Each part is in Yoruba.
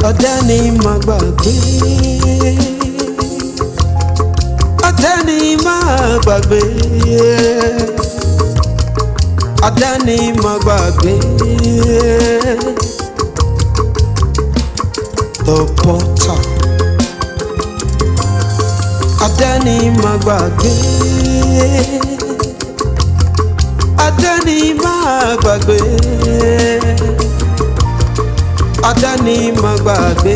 Ọ̀dẹ́ni má gbàgbé, ọ̀dẹ́ni má gbàgbé, ọ̀dẹ́ni má gbàgbé. The potter, ọ̀dẹ́ni má gbàgbé, ọ̀dẹ́ni má gbàgbé, ọ̀dẹ́ni má gbàgbé.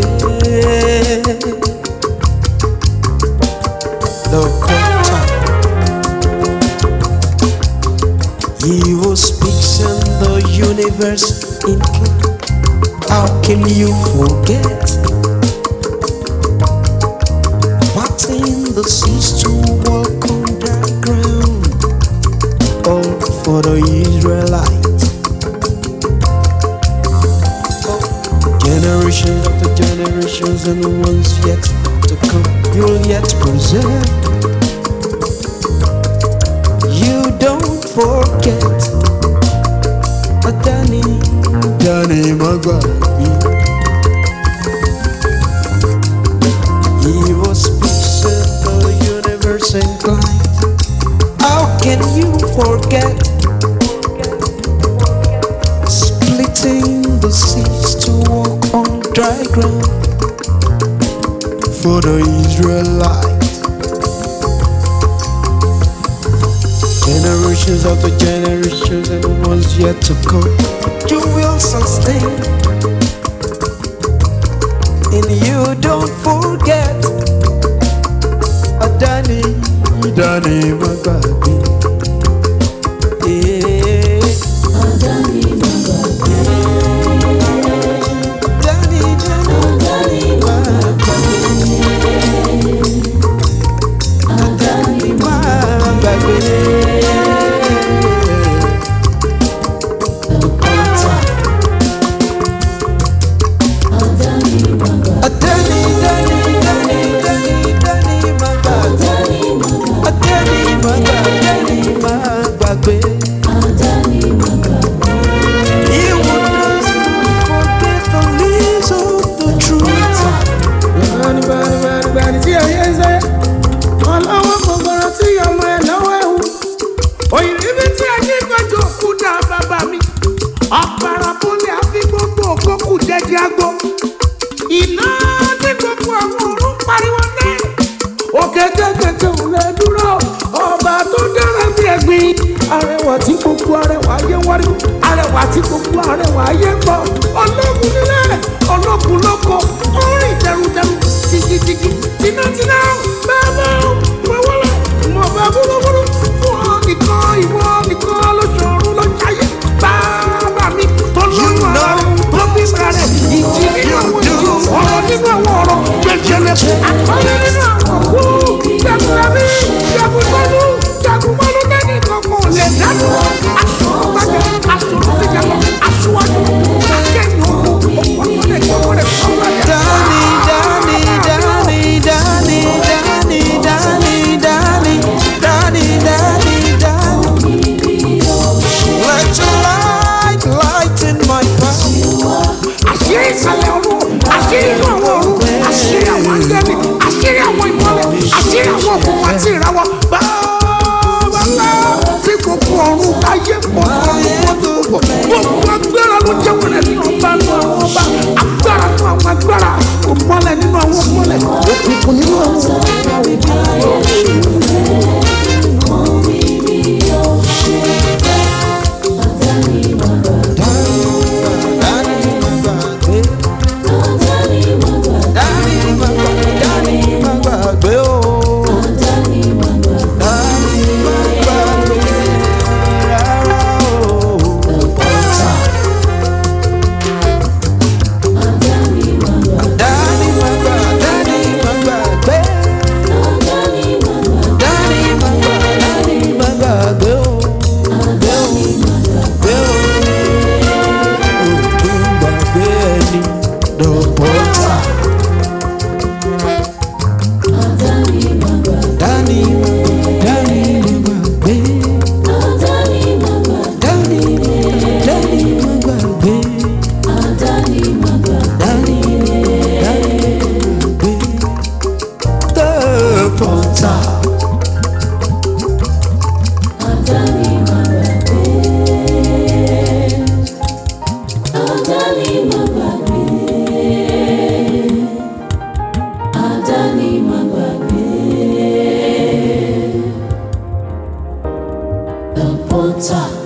The potter, he who speaks and the universe includes. How can you forget? Parting the seas to walk on dry ground, all for the Israelites. Generations after generations and the ones yet to come, you'll yet preserve. You don't forget. Ọ̀dẹ́ni, ọ̀dẹ́ni má gbàgbé. He was speaks of the universe inclined. How can you forget? Splitting the seas to walk on dry ground for the Israelites. Generations after generations and the ones yet to come, you will sustain. And you don't forget. Ọ̀dẹ́ni, ọ̀dẹ́ni má gbàgbé. Ọ̀dẹ́ni má gbàgbé. Ọ̀dẹ́ni, Ọ̀dẹ́ni má gbàgbé. ọ̀dẹ́ni má gbàgbé. The potter, Ọ̀dẹ́ni má gbàgbé. Ọ̀dẹ́ni, ọ̀dẹ́ni, ọ̀dẹ́ni, ọ̀dẹ́ni má gbàgbé. Ọ̀dẹ́ni má gbàgbé. Ọ̀dẹ́ni má gbàgbé, ọ̀dẹ́ni má gbàgbé. Ọ̀dẹ́ni má gbàgbé. He who does not forget the leaves of the truth. Bani tí ayé ń sẹ́, ọlọ́wọ́ gbọ̀ngàn tí ọmọ ẹ̀ lọ́wọ́ ẹ̀ wù. Òyìnbí tí ayé gbọ́dọ̀ kú dá bàbá mi. Ọ̀pára bólé àfi gbogbo òkókù jẹ́jẹ́ àgbo. Iná tí gbogbo àwọn ọ̀run pariwo náà. Òkè kékèké ò lè dúró. Ọba tó dára bí ẹ̀gbin. Arẹwà tí gbogbo arẹwà ayé wárí. Arẹwà tí gbogbo arẹwà ayé gbọ́. Ológun nílẹ̀, ológun lóko. Orin dẹrùdẹrù, tìgìtìgì, tìǹtìǹtì. Bàbá wọlé, mo bá búrúburú. Fún ọ nìkan, ìwọ nìkan ló ṣòro ló jáyé. Bàbá mi tó lóyún ara rẹ̀, tó bí ara rẹ̀. Ìjì nínú àwọn ìjì, ọ̀rọ̀ nínú àwọn ọ̀rọ̀. Gbẹ̀jẹ̀lẹ̀, àkọlé nínú àwọn òkú. Jagunlabi, jagunmọ́lú, jagunmọ́lú lẹ́ni kankan ò lè dánú. Aṣọ́gbàgbẹ́, aṣọ́gbàgbẹ́, aṣọ́wájú, akẹ́yìn òkú. Ọ̀pọ̀lọpọ̀ ìgbọ̀wọ́ rẹ̀ sọ́wọ́ rẹ̀. Danny, Danny, Danny, Danny, Danny, Danny, Danny, Danny, Danny, Danny. Let your light lighten my path. Àṣírí ìsàlẹ̀ ọ̀run, àṣírí inú àwọn ọ̀run, àṣírí àwọn angẹ́lì, àṣírí àwọn ìmọ́lẹ̀, àṣírí àwọn òkùnkùn àti ìràwọ̀. Bàbá ńlá tí gbogbo ọ̀run ayé pọ̀ gbogbo agbára ló jẹ́ wọlé nínú ọba nínú àwọn ọba, agbára nínú àwọn agbára, òmọ́lẹ̀ nínú àwọn òmọ́lẹ̀, òkùnkùn nínú àwọn Danny, Water.